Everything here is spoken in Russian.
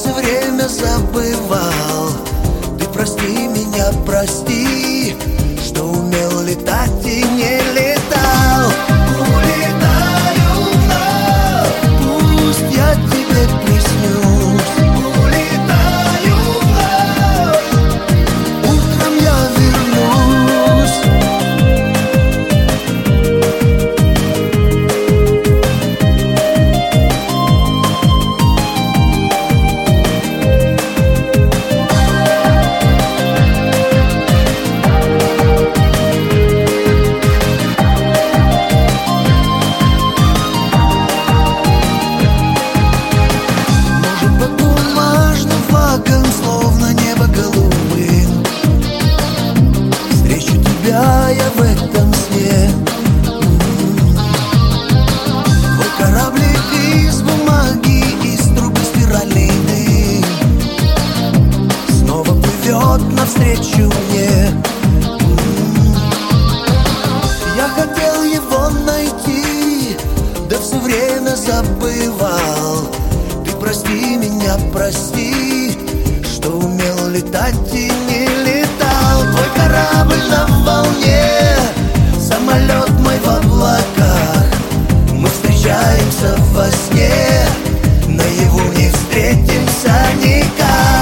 все время забывал. Ты прости меня, прости, что умел летать и не летал. Улетаю вновь, пусть я тебе приснюсь. Улетаю вновь, утром я вернусь. Я в этом сне. Твой кораблик из бумаги, из трубы спиральный дым снова плывет навстречу мне. Я хотел его найти, да все время забывал. Ты прости меня, прости, что умел летать и не летал. Твой корабль на волне, самолет мой в облаках. Мы встречаемся во сне, наяву не встретимся никак.